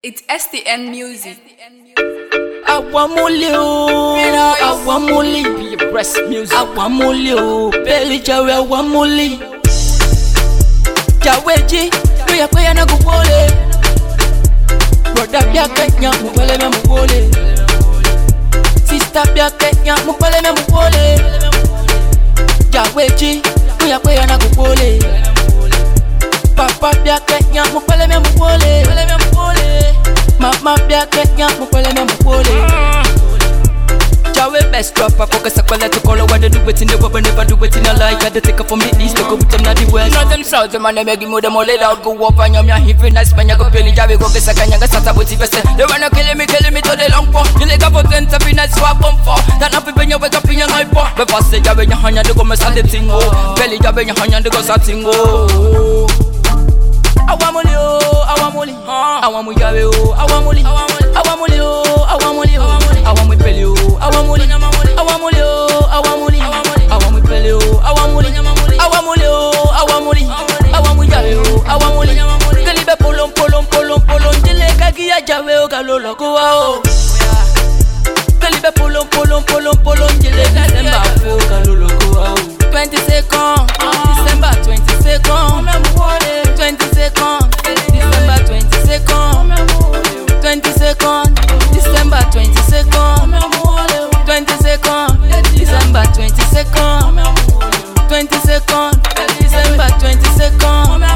It's STN Music. Awamuli o, awamuli, be your breast music. Awamuli o, belly jawe awamuli. Jaweji, kuya na kuwole. Brother bia Kenya, mupele me muwole. Sister bia Kenya, mupele me muwole. Jaweji, kuya na kuwole. Papa bia Kenya, mupele me muwole. Mama bia Kenya, mupele me muwole. Jawe best rapper, focus a quality color. When they do it in the web, never do it in a lie. Got to take up from the east, to go with them not the west. North and south, the man they make you move them all laid out. Go up and you're heavy nice man, you go pay Jawe, go get a kanya, get sata with the vest. They wanna kill me to the long pole. You like a potent to be nice, swap on for. That not when you wake up in your night bar. But first say Jawe, your hand, you go mess up the tingo. Belly Jawe, your hand, you go satingo. Awamuli o, awamuli, awamuli Jawe o, awamuli, awamuli o, awamuli o, awamuli peli o, awamuli, awamuli o, awamuli, awamuli peli o, awamuli, awamuli o, awamuli, awamuli Jawe o, awamuli. Kalibe polon, dile kagiya Jawe o kalolo kuwa o. Kalibe polon, dile December o kalolo kuwa o. 22nd December 22nd. 22nd December 22nd 22nd December 22nd 22nd December 22nd 22nd December 22nd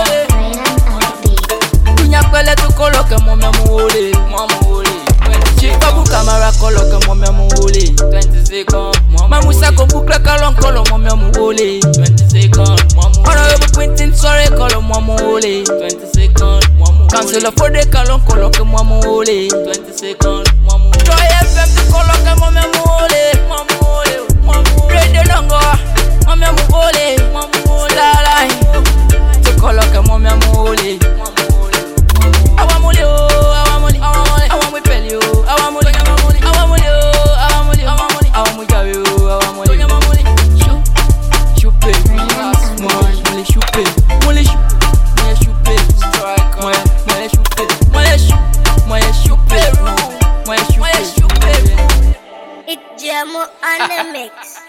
Kunya kwele tu koloke mwome muole Chikabu kamera koloke mwome muole 22nd Mamusa kumbukle kalon kolo mwome muole 22nd Honorable Quentin sorry kolo mwamole 22nd Councilor for the kalon kolo ke mwamole 22nd Joy FM to kolo ke mwamole Radio Longo mwamole Starline to kolo ke mwamole Awamole o awamole awamole peli o awamole awamole o awamole awamole Jawe o awamole Chupe Mole chupe strike Mole chupe It's Jamo on the mix.